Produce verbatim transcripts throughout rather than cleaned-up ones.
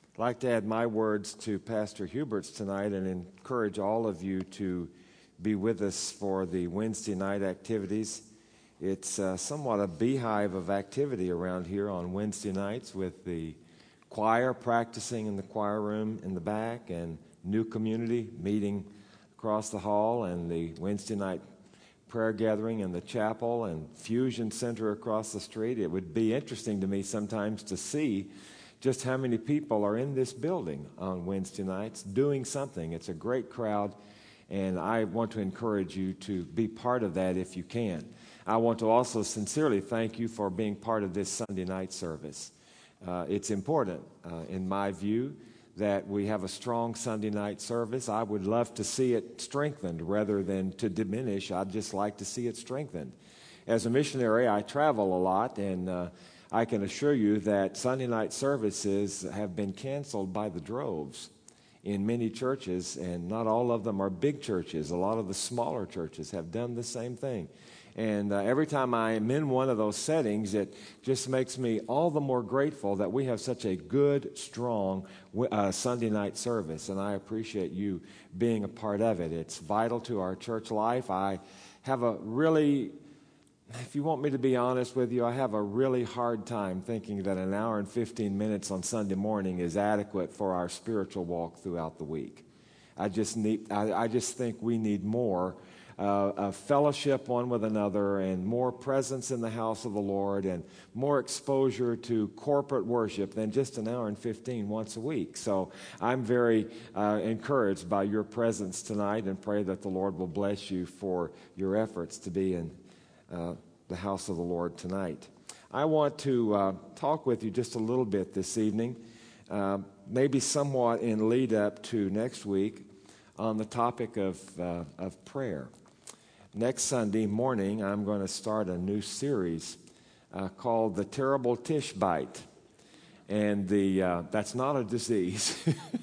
I'd like to add my words to Pastor Hubert's tonight and encourage all of you to be with us for the Wednesday night activities. It's uh, somewhat a beehive of activity around here on Wednesday nights with the choir practicing in the choir room in the back and new community meeting across the hall and the Wednesday night prayer gathering in the chapel and Fusion Center across the street. It would be interesting to me sometimes to see just how many people are in this building on Wednesday nights doing something. It's a great crowd, and I want to encourage you to be part of that if you can. I want to also sincerely thank you for being part of this Sunday night service. Uh, it's important, uh, in my view, that we have a strong Sunday night service. I would love to see it strengthened rather than to diminish. I'd just like to see it strengthened. As a missionary, I travel a lot, and uh, I can assure you that Sunday night services have been canceled by the droves in many churches, and not all of them are big churches. A lot of the smaller churches have done the same thing. And uh, every time I am in one of those settings, it just makes me all the more grateful that we have such a good, strong uh, Sunday night service, and I appreciate you being a part of it. It's vital to our church life. I have a really... If you want me to be honest with you, I have a really hard time thinking that an hour and fifteen minutes on Sunday morning is adequate for our spiritual walk throughout the week. I just need. I, I just think we need more uh, of fellowship one with another and more presence in the house of the Lord and more exposure to corporate worship than just an hour and fifteen once a week. So I'm very uh, encouraged by your presence tonight and pray that the Lord will bless you for your efforts to be in Uh, the house of the Lord tonight. I want to uh, talk with you just a little bit this evening, uh, maybe somewhat in lead up to next week, on the topic of uh, of prayer. Next Sunday morning, I'm going to start a new series uh, called The Terrible Tish Bite, and the uh, that's not a disease.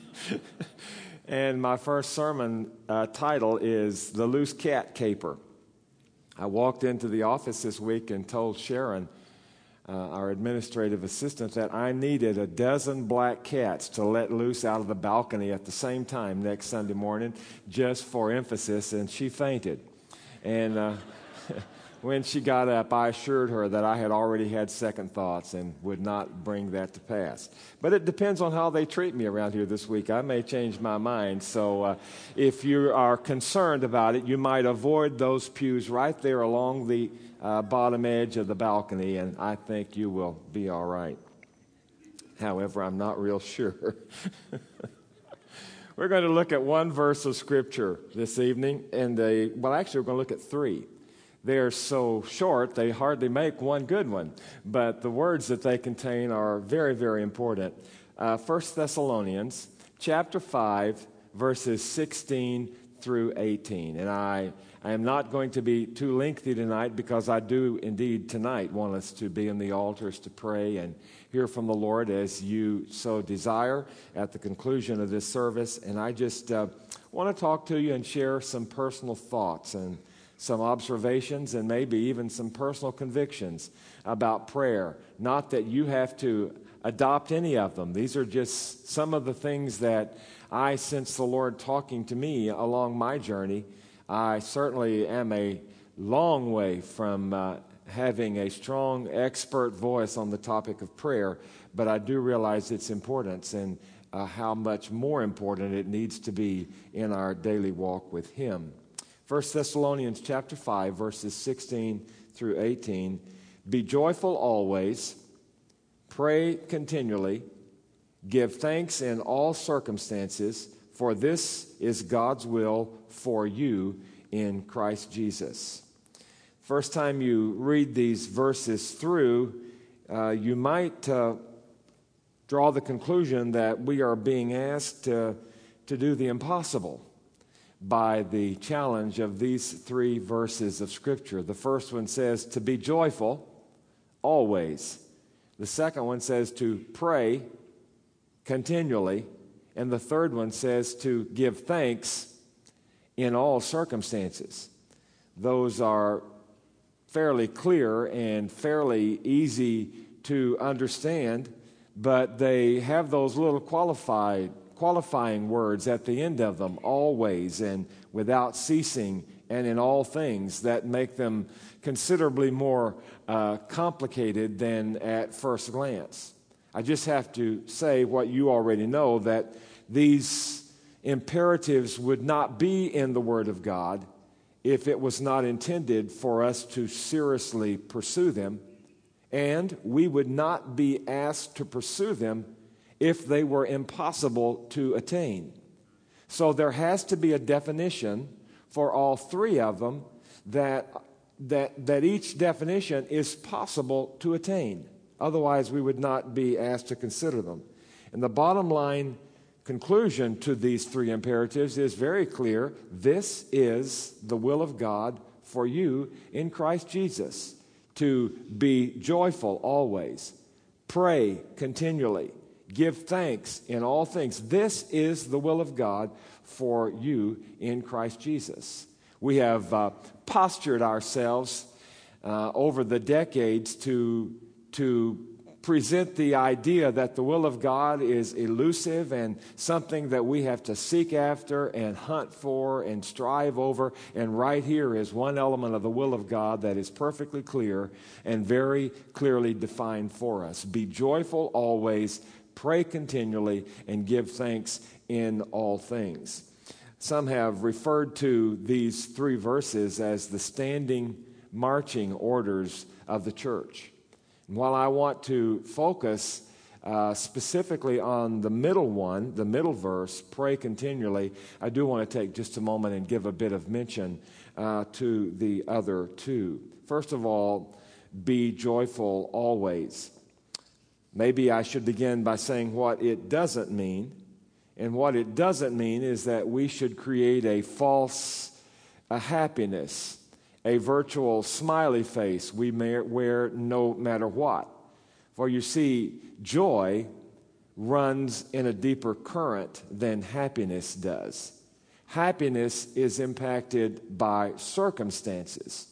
And my first sermon uh, title is The Loose Cat Caper. I walked into the office this week and told Sharon, uh, our administrative assistant, that I needed a dozen black cats to let loose out of the balcony at the same time next Sunday morning, just for emphasis, and she fainted. And uh, when she got up, I assured her that I had already had second thoughts and would not bring that to pass. But it depends on how they treat me around here this week. I may change my mind. So uh, if you are concerned about it, you might avoid those pews right there along the uh, bottom edge of the balcony, and I think you will be all right. However, I'm not real sure. We're going to look at one verse of Scripture this evening, and the, well, actually, we're going to look at three. They're so short, they hardly make one good one. But the words that they contain are very, very important. Uh, First Thessalonians chapter five, verses sixteen through eighteen. And I, I am not going to be too lengthy tonight because I do indeed tonight want us to be in the altars to pray and hear from the Lord as you so desire at the conclusion of this service. And I just uh, want to talk to you and share some personal thoughts and some observations and maybe even some personal convictions about prayer. Not that you have to adopt any of them. These are just some of the things that I sense the Lord talking to me along my journey. I certainly am a long way from uh, having a strong expert voice on the topic of prayer, but I do realize its importance and uh, how much more important it needs to be in our daily walk with Him. First Thessalonians chapter five, verses sixteen through eighteen. Be joyful always, pray continually, give thanks in all circumstances, for this is God's will for you in Christ Jesus. First time you read these verses through, uh, you might uh, draw the conclusion that we are being asked to, to do the impossible by the challenge of these three verses of Scripture. The first one says to be joyful always. The second one says to pray continually. And the third one says to give thanks in all circumstances. Those are fairly clear and fairly easy to understand, but they have those little qualified, qualifying words at the end of them, always and without ceasing and in all things, that make them considerably more uh, complicated than at first glance. I just have to say what you already know, that these imperatives would not be in the Word of God if it was not intended for us to seriously pursue them, and we would not be asked to pursue them if they were impossible to attain. So there has to be a definition for all three of them, that, that, that each definition is possible to attain. Otherwise, we would not be asked to consider them. And the bottom line conclusion to these three imperatives is very clear. This is the will of God for you in Christ Jesus, to be joyful always, pray continually, give thanks in all things. This is the will of God for you in Christ Jesus. We have uh, postured ourselves uh, over the decades to, to present the idea that the will of God is elusive and something that we have to seek after and hunt for and strive over. And right here is one element of the will of God that is perfectly clear and very clearly defined for us. Be joyful always, pray continually, and give thanks in all things. Some have referred to these three verses as the standing marching orders of the church. And while I want to focus uh, specifically on the middle one, the middle verse, pray continually, I do want to take just a moment and give a bit of mention uh, to the other two. First of all, be joyful always. Maybe I should begin by saying what it doesn't mean. And what it doesn't mean is that we should create a false a happiness, a virtual smiley face we may wear no matter what. For you see, joy runs in a deeper current than happiness does. Happiness is impacted by circumstances.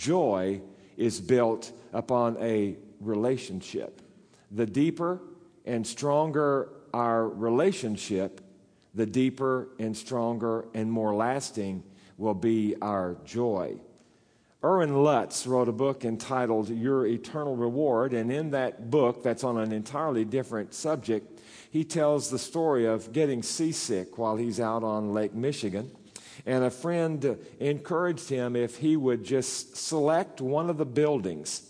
Joy is built upon a relationship. The deeper and stronger our relationship, the deeper and stronger and more lasting will be our joy. Erwin Lutz wrote a book entitled Your Eternal Reward, and in that book, that's on an entirely different subject, he tells the story of getting seasick while he's out on Lake Michigan. And a friend encouraged him if he would just select one of the buildings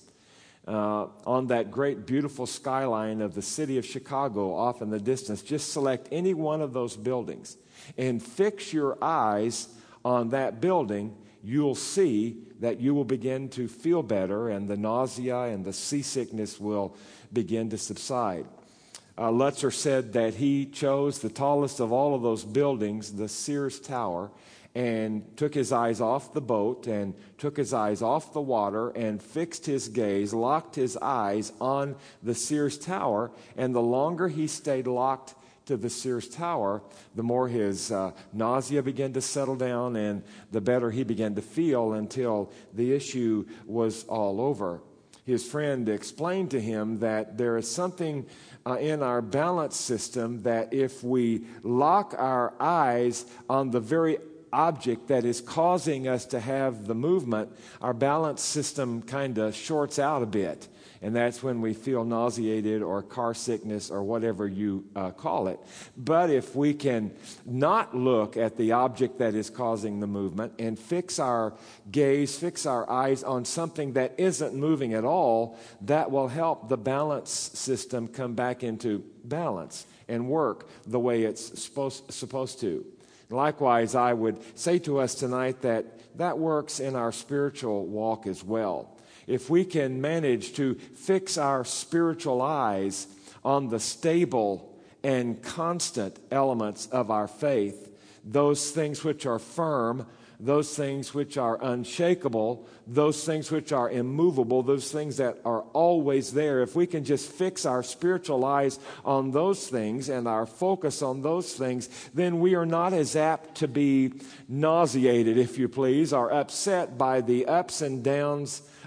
Uh, on that great, beautiful skyline of the city of Chicago off in the distance. Just select any one of those buildings and fix your eyes on that building. You'll see that you will begin to feel better, and the nausea and the seasickness will begin to subside. Uh, Lutzer said that he chose the tallest of all of those buildings, the Sears Tower, and took his eyes off the boat and took his eyes off the water and fixed his gaze, locked his eyes on the Sears Tower. And the longer he stayed locked to the Sears Tower, the more his uh, nausea began to settle down and the better he began to feel until the issue was all over. His friend explained to him that there is something uh, in our balance system that if we lock our eyes on the very object that is causing us to have the movement, our balance system kind of shorts out a bit. And that's when we feel nauseated or car sickness or whatever you uh, call it. But if we can not look at the object that is causing the movement and fix our gaze, fix our eyes on something that isn't moving at all, that will help the balance system come back into balance and work the way it's supposed, supposed to. Likewise, I would say to us tonight that that works in our spiritual walk as well. If we can manage to fix our spiritual eyes on the stable and constant elements of our faith, those things which are firm, those things which are unshakable, those things which are immovable, those things that are always there, if we can just fix our spiritual eyes on those things and our focus on those things, then we are not as apt to be nauseated, if you please, or upset by the ups and downs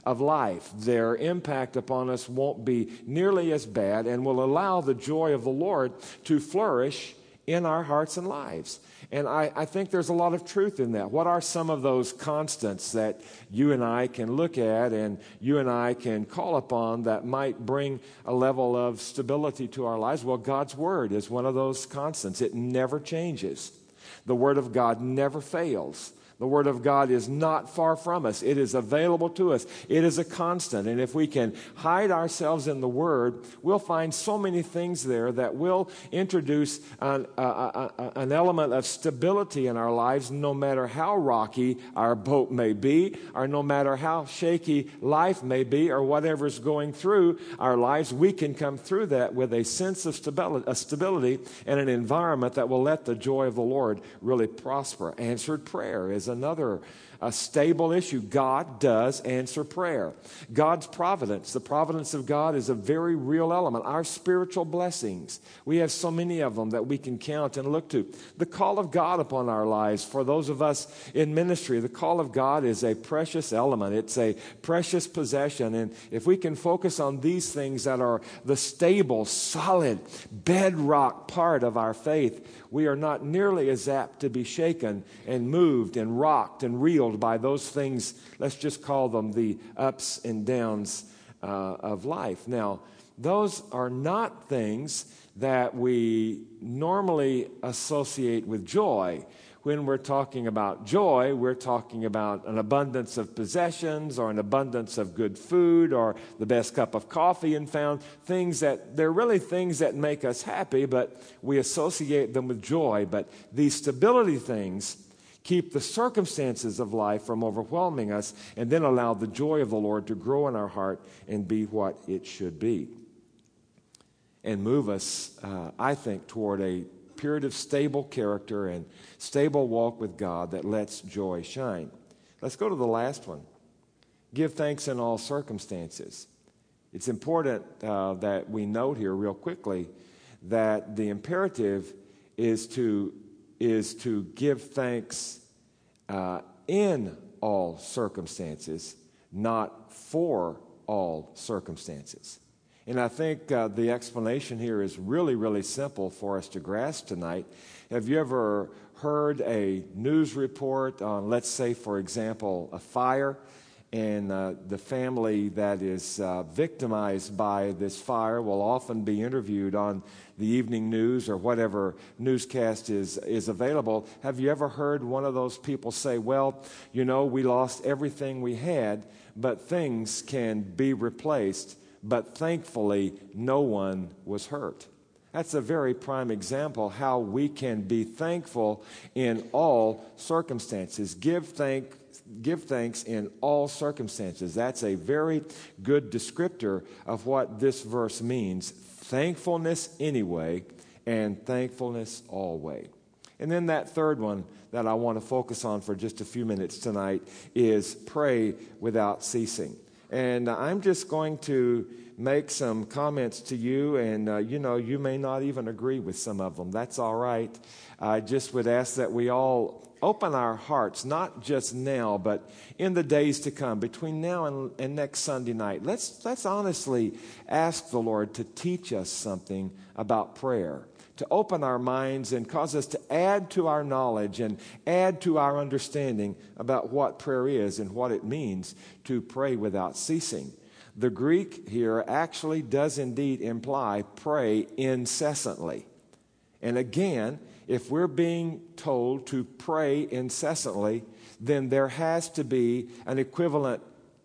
of life. Their impact upon us won't be nearly as bad and will allow the joy of the Lord to flourish in our hearts and lives. And I, I think there's a lot of truth in that. What are some of those constants that you and I can look at and you and I can call upon that might bring a level of stability to our lives? Well, God's Word is one of those constants. It never changes. The Word of God never fails. The Word of God is not far from us. It is available to us. It is a constant. And if we can hide ourselves in the Word, we'll find so many things there that will introduce an, uh, uh, an element of stability in our lives, no matter how rocky our boat may be, or no matter how shaky life may be, or whatever's going through our lives. We can come through that with a sense of stability, a stability and an environment that will let the joy of the Lord really prosper. Answered prayer is another a stable issue. God does answer prayer. God's providence, the providence of God, is a very real element. Our spiritual blessings, we have so many of them that we can count and look to. The call of God upon our lives, for those of us in ministry, the call of God is a precious element. It's a precious possession. And if we can focus on these things that are the stable, solid, bedrock part of our faith, we are not nearly as apt to be shaken and moved and rocked and reeled by those things. Let's just call them the ups and downs uh, of life. Now, those are not things that we normally associate with joy. When we're talking about joy, we're talking about an abundance of possessions or an abundance of good food or the best cup of coffee and found things that, they're really things that make us happy, but we associate them with joy. But these stability things keep the circumstances of life from overwhelming us and then allow the joy of the Lord to grow in our heart and be what it should be. And move us, uh, I think, toward a period of stable character and stable walk with God that lets joy shine. Let's go to the last one. Give thanks in all circumstances. It's important uh, that we note here real quickly that the imperative is to, is to give thanks uh, in all circumstances, not for all circumstances. And I think uh, the explanation here is really, really simple for us to grasp tonight. Have you ever heard a news report on, let's say, for example, a fire, and uh, the family that is uh, victimized by this fire will often be interviewed on the evening news or whatever newscast is, is available? Have you ever heard one of those people say, well, you know, we lost everything we had, but things can be replaced, but thankfully no one was hurt? That's a very prime example how we can be thankful in all circumstances. Give thank, give thanks in all circumstances. That's a very good descriptor of what this verse means. Thankfulness anyway, and thankfulness always. And then that third one that I want to focus on for just a few minutes tonight is pray without ceasing. And I'm just going to make some comments to you, and uh, you know, you may not even agree with some of them. That's all right. I just would ask that we all open our hearts, not just now, but in the days to come, between now and, and next Sunday night. Let's, let's honestly ask the Lord to teach us something about prayer, to open our minds and cause us to add to our knowledge and add to our understanding about what prayer is and what it means to pray without ceasing. The Greek here actually does indeed imply pray incessantly. And again, if we're being told to pray incessantly, then there has to be an equivalent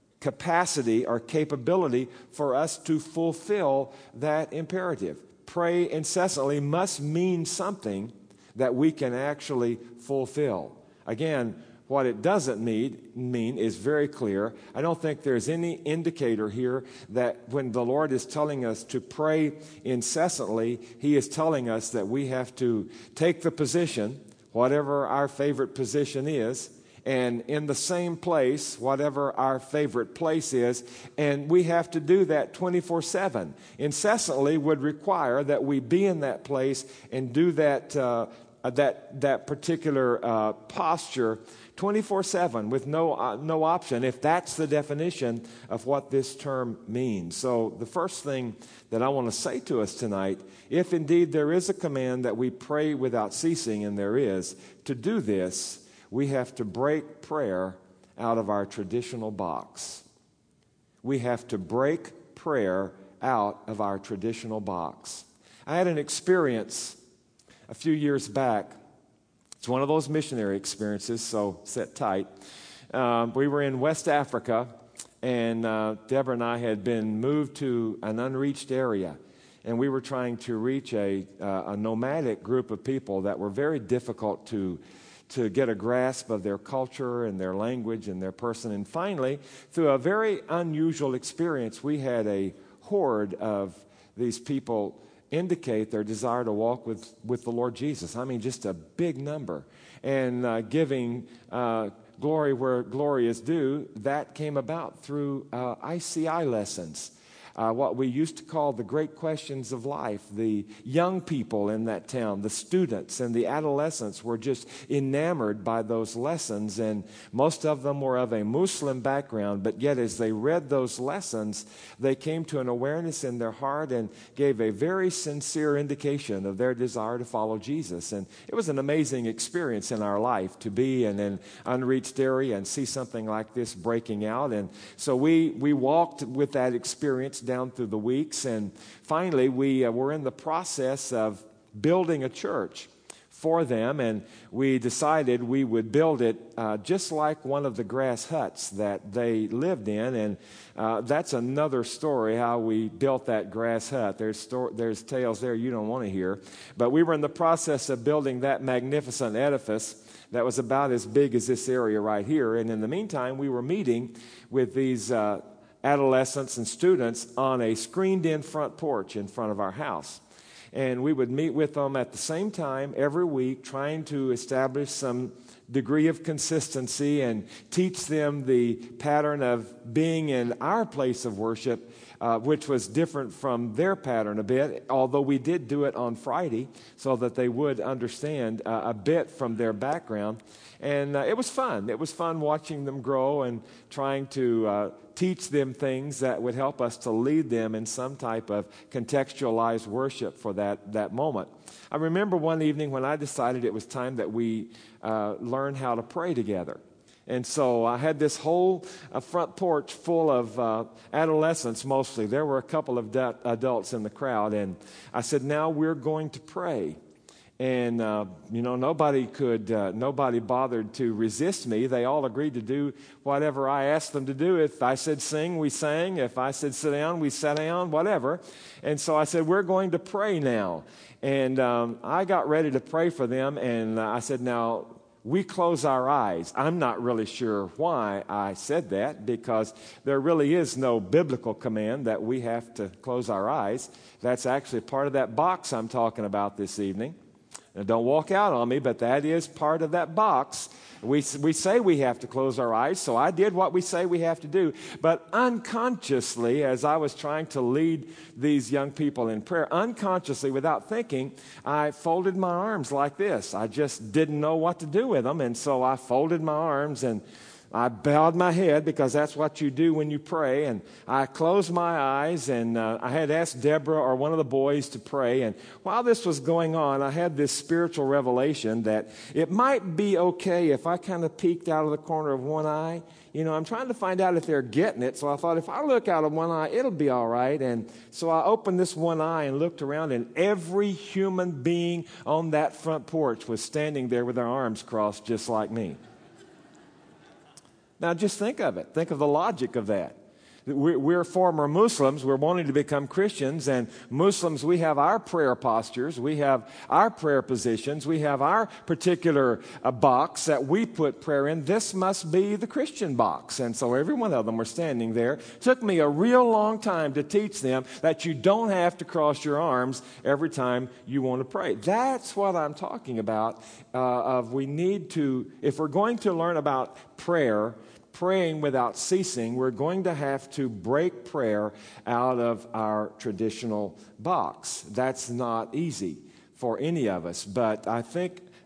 capacity or capability for us to fulfill that imperative. Pray incessantly must mean something that we can actually fulfill. Again, what it doesn't mean, mean is very clear. I don't think there's any indicator here that when the Lord is telling us to pray incessantly, He is telling us that we have to take the position, whatever our favorite position is, and in the same place, whatever our favorite place is, and we have to do that twenty-four seven. Incessantly would require that we be in that place and do that uh, that that particular uh, posture twenty-four seven with no uh, no option, if that's the definition of what this term means. So the first thing that I want to say to us tonight, if indeed there is a command that we pray without ceasing, and there is, to do this, we have to break prayer out of our traditional box. We have to break prayer out of our traditional box. I had an experience a few years back. It's one of those missionary experiences, so sit tight. Um, we were in West Africa, and uh, Deborah and I had been moved to an unreached area, and we were trying to reach a, uh, a nomadic group of people that were very difficult to to get a grasp of their culture and their language and their person. And finally, through a very unusual experience, we had a horde of these people indicate their desire to walk with, with the Lord Jesus. I mean, just a big number. And uh, giving uh, glory where glory is due, that came about through uh, I C I lessons. Uh, what we used to call the great questions of life. The young people in that town, the students and the adolescents were just enamored by those lessons, and most of them were of a Muslim background, but yet as they read those lessons, they came to an awareness in their heart and gave a very sincere indication of their desire to follow Jesus. And it was an amazing experience in our life to be in an unreached area and see something like this breaking out. And so we, we walked with that experience down through the weeks, and finally we uh, were in the process of building a church for them, and we decided we would build it uh, just like one of the grass huts that they lived in. And uh, that's another story, how we built that grass hut. There's sto- there's tales there you don't want to hear, but we were in the process of building that magnificent edifice that was about as big as this area right here. And in the meantime, we were meeting with these uh, adolescents and students on a screened-in front porch in front of our house. And we would meet with them at the same time every week, trying to establish some degree of consistency and teach them the pattern of being in our place of worship, uh, which was different from their pattern a bit, although we did do it on Friday so that they would understand uh, a bit from their background. And uh, it was fun. It was fun watching them grow and trying to uh, teach them things that would help us to lead them in some type of contextualized worship for that, that moment. I remember one evening when I decided it was time that we uh, learn how to pray together. And so I had this whole uh, front porch full of uh, adolescents mostly. There were a couple of de- adults in the crowd. And I said, now we're going to pray. And, uh, you know, nobody could, uh, nobody bothered to resist me. They all agreed to do whatever I asked them to do. If I said sing, we sang. If I said sit down, we sat down, whatever. And so I said, we're going to pray now. And um, I got ready to pray for them. And uh, I said, now, we close our eyes. I'm not really sure why I said that, because there really is no biblical command that we have to close our eyes. That's actually part of that box I'm talking about this evening. Now, don't walk out on me, but that is part of that box. We, we say we have to close our eyes, so I did what we say we have to do. But unconsciously, as I was trying to lead these young people in prayer, unconsciously, without thinking, I folded my arms like this. I just didn't know what to do with them, and so I folded my arms and I bowed my head, because that's what you do when you pray, and I closed my eyes, and uh, I had asked Deborah or one of the boys to pray. And while this was going on, I had this spiritual revelation that it might be okay if I kind of peeked out of the corner of one eye. You know, I'm trying to find out if they're getting it, so I thought if I look out of one eye, it'll be all right. And so I opened this one eye and looked around, and every human being on that front porch was standing there with their arms crossed just like me. Now, just think of it. Think of the logic of that. We're former Muslims. We're wanting to become Christians. And Muslims, we have our prayer postures. We have our prayer positions. We have our particular uh, box that we put prayer in. This must be the Christian box. And so every one of them were standing there. It took me a real long time to teach them that you don't have to cross your arms every time you want to pray. That's what I'm talking about. Uh, of we need to, if we're going to learn about prayer, praying without ceasing, we're going to have to break prayer out of our traditional box. That's not easy for any of us, but I think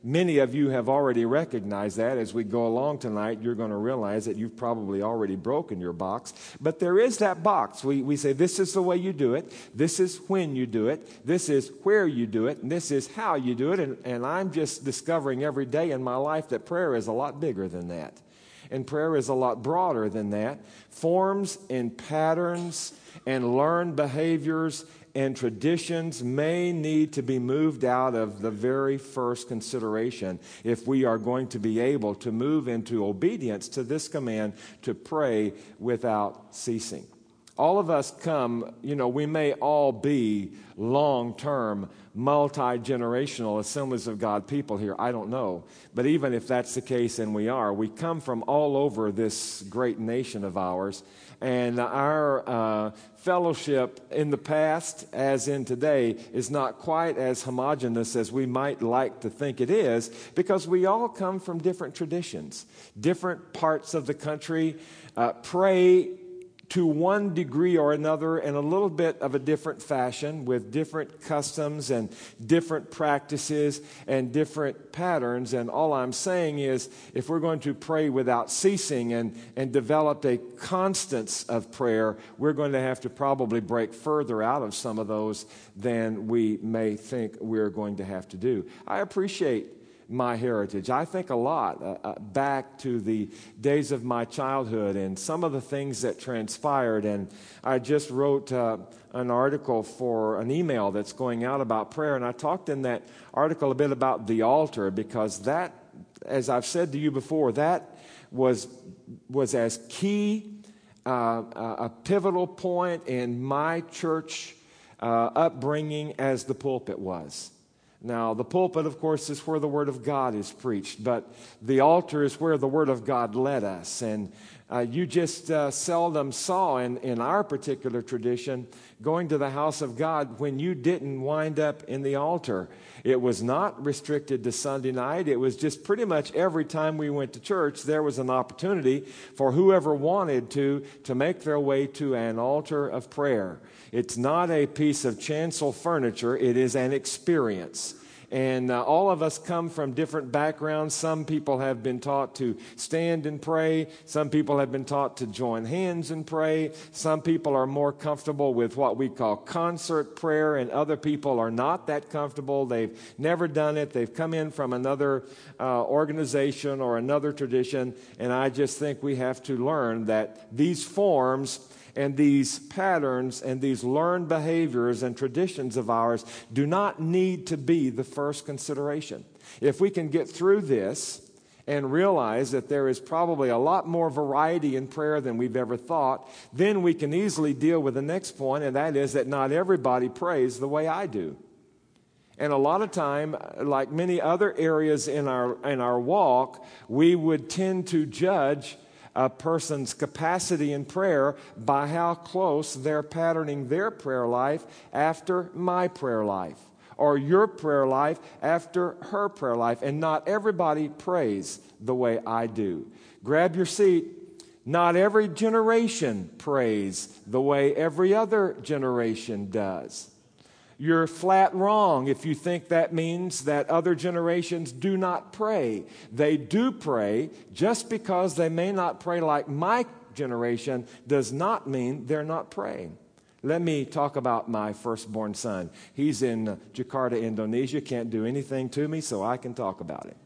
Many of you have already recognized that. As we go along tonight, you're going to realize that you've probably already broken your box. But there is that box. We, we say, this is the way you do it. This is when you do it. This is where you do it. And this is how you do it. And, and I'm just discovering every day in my life that prayer is a lot bigger than that. And prayer is a lot broader than that. Forms and patterns and learned behaviors and traditions may need to be moved out of the very first consideration if we are going to be able to move into obedience to this command to pray without ceasing. All of us come, you know, we may all be long-term, multi-generational Assemblies of God people here. I don't know. But even if that's the case, and we are, we come from all over this great nation of ours. And our uh, fellowship in the past, as in today, is not quite as homogeneous as we might like to think it is, because we all come from different traditions, different parts of the country, uh, pray to one degree or another in a little bit of a different fashion with different customs and different practices and different patterns. And all I'm saying is, if we're going to pray without ceasing and, and develop a constance of prayer, we're going to have to probably break further out of some of those than we may think we're going to have to do. I appreciate my heritage. I think a lot uh, uh, back to the days of my childhood and some of the things that transpired. And I just wrote uh, an article for an email that's going out about prayer. And I talked in that article a bit about the altar, because that, as I've said to you before, that was, was as key, uh, a pivotal point in my church uh, upbringing as the pulpit was. Now, the pulpit, of course, is where the Word of God is preached, but the altar is where the Word of God led us. And uh, you just uh, seldom saw in, in our particular tradition going to the house of God when you didn't wind up in the altar. It was not restricted to Sunday night. It was just pretty much every time we went to church, there was an opportunity for whoever wanted to, to make their way to an altar of prayer. It's not a piece of chancel furniture. It is an experience. And uh, all of us come from different backgrounds. Some people have been taught to stand and pray. Some people have been taught to join hands and pray. Some people are more comfortable with what we call concert prayer, and other people are not that comfortable. They've never done it. They've come in from another uh, organization or another tradition. And I just think we have to learn that these forms and these patterns and these learned behaviors and traditions of ours do not need to be the first consideration. If we can get through this and realize that there is probably a lot more variety in prayer than we've ever thought, then we can easily deal with the next point, and that is that not everybody prays the way I do. And a lot of time, like many other areas in our in our walk, we would tend to judge a person's capacity in prayer by how close they're patterning their prayer life after my prayer life, or your prayer life after her prayer life. And not everybody prays the way I do. Grab your seat. Not every generation prays the way every other generation does. You're flat wrong if you think that means that other generations do not pray. They do pray. Just because they may not pray like my generation does not mean they're not praying. Let me talk about my firstborn son. He's in Jakarta, Indonesia. Can't do anything to me, so I can talk about him.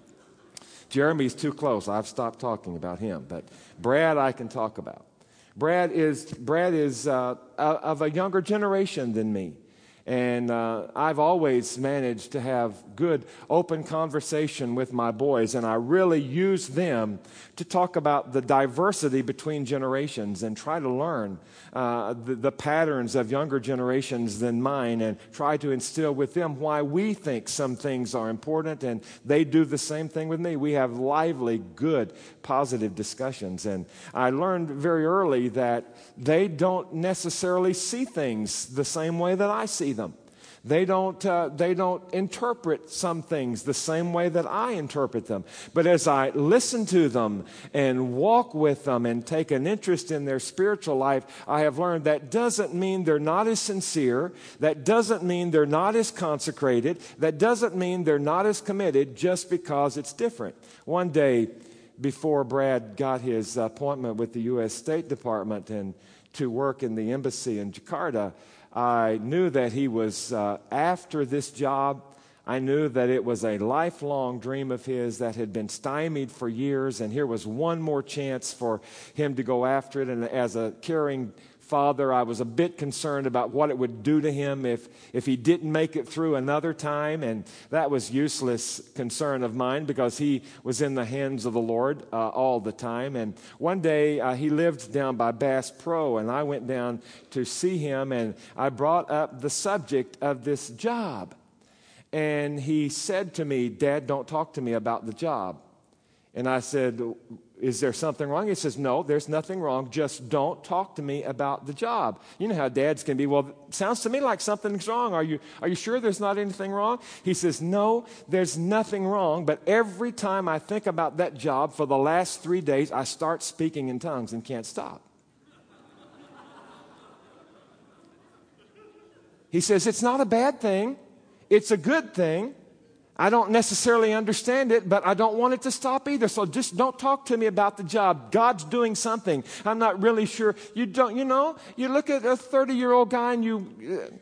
Jeremy's too close. I've stopped talking about him. But Brad, I can talk about. Brad is, Brad is uh, of a younger generation than me. And uh, I've always managed to have good, open conversation with my boys, and I really use them to talk about the diversity between generations and try to learn uh, the, the patterns of younger generations than mine, and try to instill with them why we think some things are important, and they do the same thing with me. We have lively, good, positive discussions, and I learned very early that they don't necessarily see things the same way that I see them. They don't, uh, they don't interpret some things the same way that I interpret them. But as I listen to them and walk with them and take an interest in their spiritual life, I have learned that doesn't mean they're not as sincere. That doesn't mean they're not as consecrated. That doesn't mean they're not as committed just because it's different. One day, before Brad got his appointment with the U S State Department and to work in the embassy in Jakarta, I knew that he was uh, after this job. I knew that it was a lifelong dream of his that had been stymied for years, and here was one more chance for him to go after it. And as a caring father, I was a bit concerned about what it would do to him if, if he didn't make it through another time, and that was useless concern of mine because he was in the hands of the Lord uh, all the time. And one day uh, he lived down by Bass Pro, and I went down to see him, and I brought up the subject of this job. And he said to me, "Dad, don't talk to me about the job." And I said, "Is there something wrong?" He says, "No, there's nothing wrong. Just don't talk to me about the job." You know how dads can be. "Well, it sounds to me like something's wrong. Are you, are you sure there's not anything wrong?" He says, "No, there's nothing wrong. But every time I think about that job for the last three days, I start speaking in tongues and can't stop." He says, "It's not a bad thing. It's a good thing. I don't necessarily understand it, but I don't want it to stop either. So just don't talk to me about the job. God's doing something. I'm not really sure." You don't, you know, you look at a thirty-year-old guy and you, uh,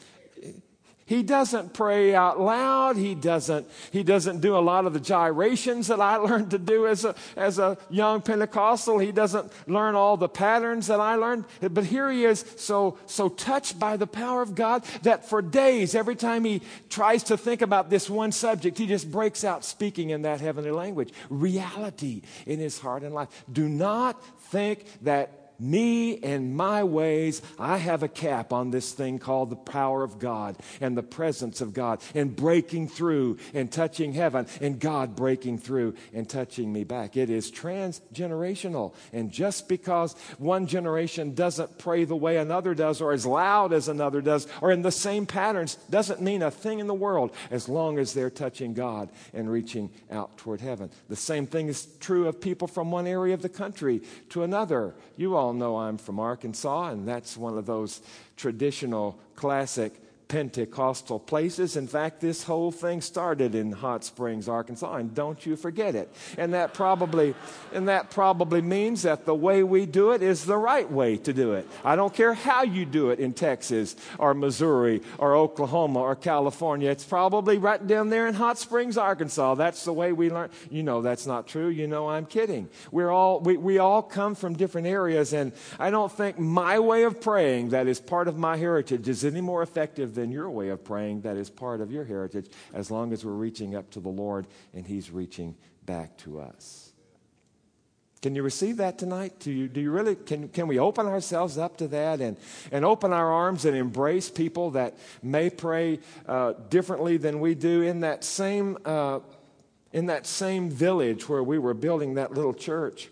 he doesn't pray out loud. He doesn't, he doesn't do a lot of the gyrations that I learned to do as a, as a young Pentecostal. He doesn't learn all the patterns that I learned. But here he is so, so touched by the power of God that for days, every time he tries to think about this one subject, he just breaks out speaking in that heavenly language. Reality in his heart and life. Do not think that me and my ways, I have a cap on this thing called the power of God and the presence of God and breaking through and touching heaven and God breaking through and touching me back. It is transgenerational. And just because one generation doesn't pray the way another does or as loud as another does or in the same patterns doesn't mean a thing in the world as long as they're touching God and reaching out toward heaven. The same thing is true of people from one area of the country to another. You all know I'm from Arkansas, and that's one of those traditional, classic Pentecostal places. In fact, this whole thing started in Hot Springs, Arkansas, and don't you forget it. And that probably, and that probably means that the way we do it is the right way to do it. I don't care how you do it in Texas or Missouri or Oklahoma or California. It's probably right down there in Hot Springs, Arkansas. That's the way we learn. You know that's not true. You know I'm kidding. We're all we, we all come from different areas, and I don't think my way of praying that is part of my heritage is any more effective than than your way of praying that is part of your heritage, as long as we're reaching up to the Lord and He's reaching back to us. Can you receive that tonight? Do you, do you really, can, can we open ourselves up to that and, and open our arms and embrace people that may pray uh, differently than we do in that same, uh, in that same village where we were building that little church?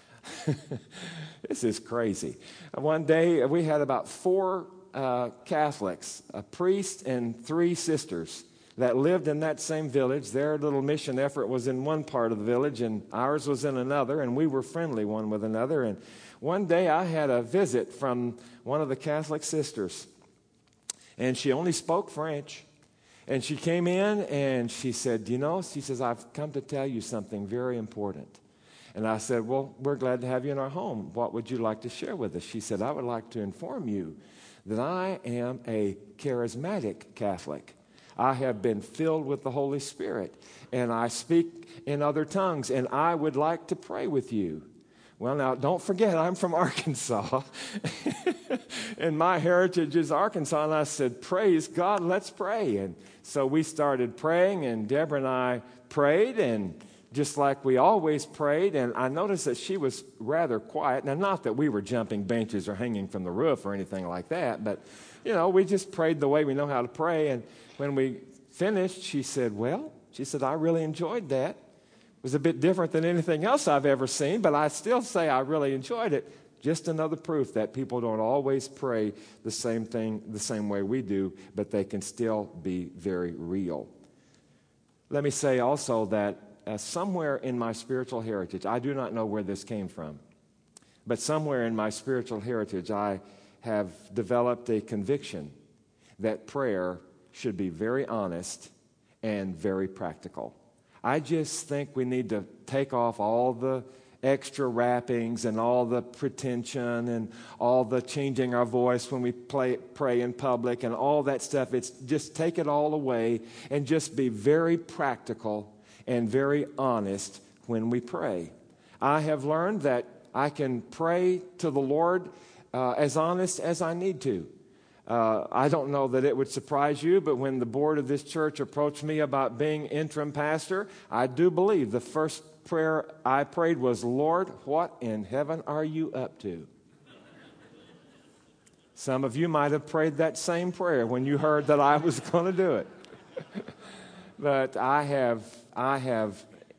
This is crazy. One day we had about four Uh, Catholics, a priest and three sisters that lived in that same village. Their little mission effort was in one part of the village and ours was in another, and we were friendly one with another. And one day I had a visit from one of the Catholic sisters, and she only spoke French. And she came in and she said, "You know," she says, "I've come to tell you something very important." And I said, "Well, we're glad to have you in our home. What would you like to share with us?" She said, "I would like to inform you that I am a charismatic Catholic. I have been filled with the Holy Spirit, and I speak in other tongues, and I would like to pray with you." Well, now, don't forget, I'm from Arkansas, and my heritage is Arkansas. And I said, "Praise God, let's pray." And so we started praying, and Deborah and I prayed, and just like we always prayed, and I noticed that she was rather quiet. Now, not that we were jumping benches or hanging from the roof or anything like that, but, you know, we just prayed the way we know how to pray. And when we finished, she said, "Well," she said, "I really enjoyed that. It was a bit different than anything else I've ever seen, but I still say I really enjoyed it. Just another proof that people don't always pray the same thing the same way we do, but they can still be very real. Let me say also that uh, somewhere in my spiritual heritage, I do not know where this came from, but somewhere in my spiritual heritage, I have developed a conviction that prayer should be very honest and very practical. I just think we need to take off all the extra wrappings and all the pretension and all the changing our voice when we play, pray in public and all that stuff. It's just take it all away and just be very practical and very honest when we pray. I have learned that I can pray to the Lord uh, as honest as I need to. Uh, I don't know that it would surprise you, but when the board of this church approached me about being interim pastor, I do believe the first prayer I prayed was, Lord, what in heaven are you up to? Some of you might have prayed that same prayer when you heard that I was going to do it. But I have, I have,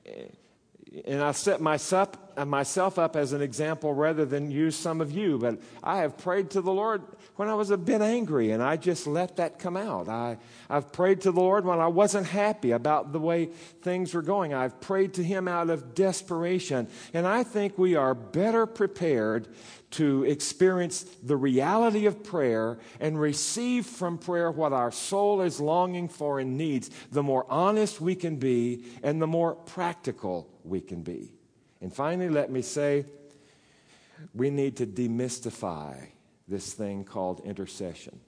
and I set myself, myself up as an example rather than use some of you, but I have prayed to the Lord when I was a bit angry, and I just let that come out. I, I've prayed to the Lord when I wasn't happy about the way things were going. I've prayed to Him out of desperation, and I think we are better prepared to experience the reality of prayer and receive from prayer what our soul is longing for and needs, the more honest we can be and the more practical we can be. And finally, let me say, we need to demystify this thing called intercession.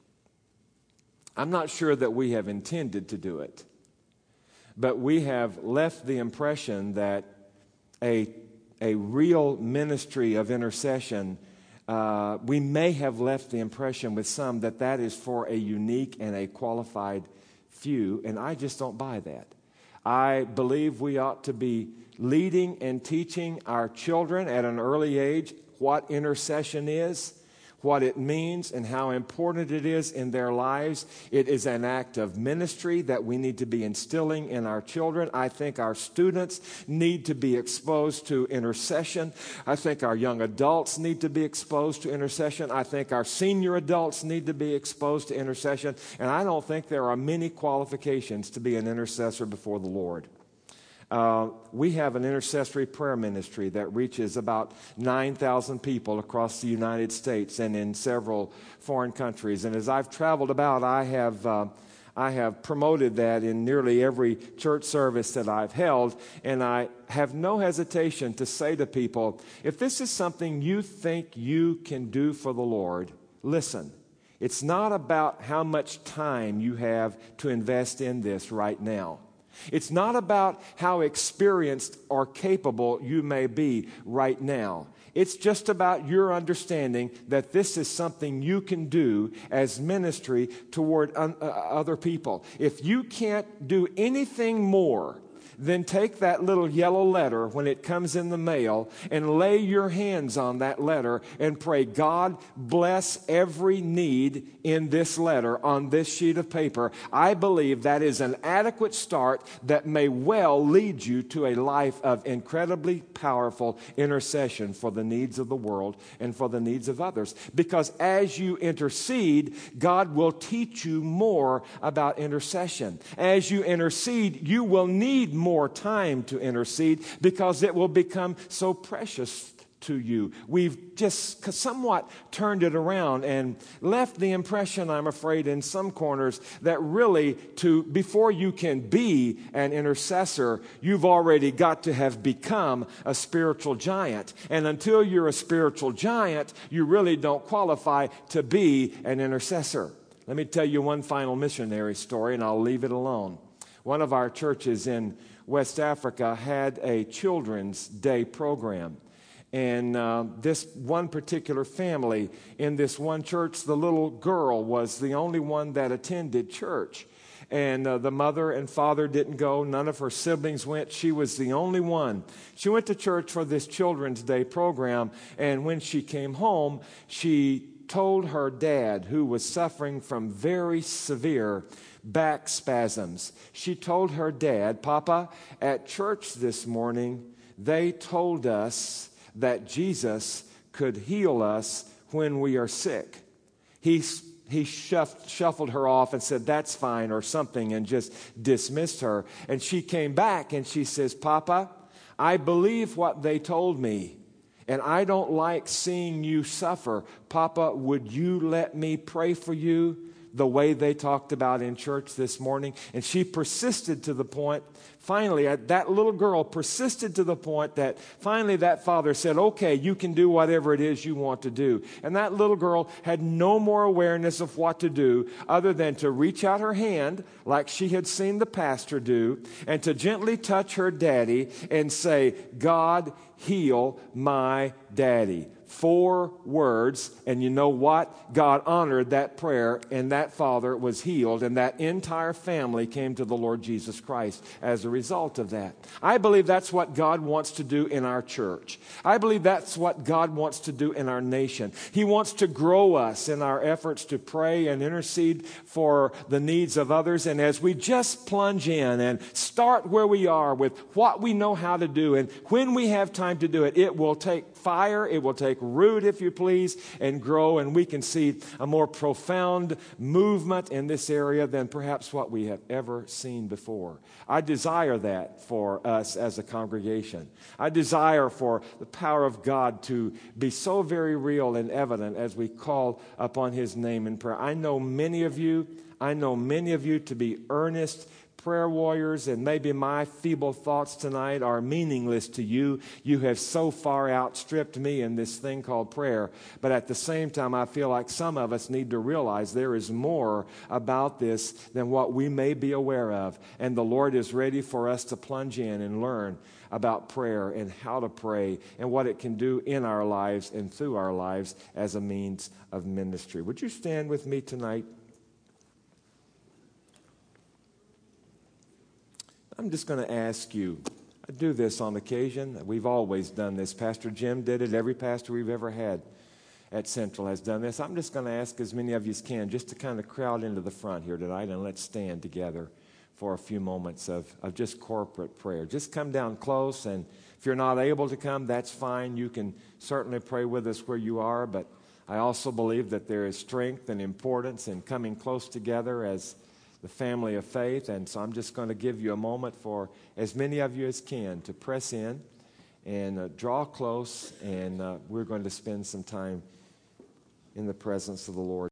I'm not sure that we have intended to do it, but we have left the impression that a, a real ministry of intercession, uh, we may have left the impression with some that that is for a unique and a qualified few, and I just don't buy that. I believe we ought to be leading and teaching our children at an early age what intercession is, what it means, and how important it is in their lives. It is an act of ministry that we need to be instilling in our children. I think our students need to be exposed to intercession. I think our young adults need to be exposed to intercession. I think our senior adults need to be exposed to intercession. And I don't think there are many qualifications to be an intercessor before the Lord. Uh, we have an intercessory prayer ministry that reaches about nine thousand people across the United States and in several foreign countries. And as I've traveled about, I have uh, I have promoted that in nearly every church service that I've held. And I have no hesitation to say to people, if this is something you think you can do for the Lord, listen. It's not about how much time you have to invest in this right now. It's not about how experienced or capable you may be right now. It's just about your understanding that this is something you can do as ministry toward un- uh, other people. If you can't do anything more, then take that little yellow letter when it comes in the mail and lay your hands on that letter and pray, God, bless every need in this letter on this sheet of paper. I believe that is an adequate start that may well lead you to a life of incredibly powerful intercession for the needs of the world and for the needs of others. Because as you intercede, God will teach you more about intercession. As you intercede, you will need more more time to intercede because it will become so precious to you. We've just somewhat turned it around and left the impression, I'm afraid, in some corners that really to before you can be an intercessor, you've already got to have become a spiritual giant. And until you're a spiritual giant, you really don't qualify to be an intercessor. Let me tell you one final missionary story, and I'll leave it alone. One of our churches in West Africa had a Children's Day program. And uh, this one particular family in this one church, the little girl was the only one that attended church. And uh, the mother and father didn't go. None of her siblings went. She was the only one. She went to church for this Children's Day program. And when she came home, she told her dad, who was suffering from very severe back spasms. She told her dad, Papa, at church this morning, they told us that Jesus could heal us when we are sick. He, he shuff, shuffled her off and said, that's fine, or something, and just dismissed her. And she came back and she says, Papa, I believe what they told me, and I don't like seeing you suffer. Papa, would you let me pray for you the way they talked about in church this morning? And she persisted to the point, finally, that little girl persisted to the point that finally that father said, okay, you can do whatever it is you want to do. And that little girl had no more awareness of what to do other than to reach out her hand like she had seen the pastor do and to gently touch her daddy and say, God, heal my daddy. Four words, and you know what? God honored that prayer, and that father was healed, and that entire family came to the Lord Jesus Christ as a result of that. I believe that's what God wants to do in our church. I believe that's what God wants to do in our nation. He wants to grow us in our efforts to pray and intercede for the needs of others, and as we just plunge in and start where we are with what we know how to do, and when we have time to do it, it will take fire, it will take root, if you please, and grow, and we can see a more profound movement in this area than perhaps what we have ever seen before. I desire that for us as a congregation. I desire for the power of God to be so very real and evident as we call upon His name in prayer. I know many of you, I know many of you to be earnest prayer warriors, and maybe my feeble thoughts tonight are meaningless to you. You have so far outstripped me in this thing called prayer. But at the same time, I feel like some of us need to realize there is more about this than what we may be aware of. And the Lord is ready for us to plunge in and learn about prayer and how to pray and what it can do in our lives and through our lives as a means of ministry. Would you stand with me tonight? I'm just going to ask you, I do this on occasion. We've always done this. Pastor Jim did it. Every pastor we've ever had at Central has done this. I'm just going to ask as many of you as can just to kind of crowd into the front here tonight, and let's stand together for a few moments of, of just corporate prayer. Just come down close, and if you're not able to come, that's fine. You can certainly pray with us where you are, but I also believe that there is strength and importance in coming close together as the family of faith, and so I'm just going to give you a moment for as many of you as can to press in and uh, draw close, and uh, we're going to spend some time in the presence of the Lord.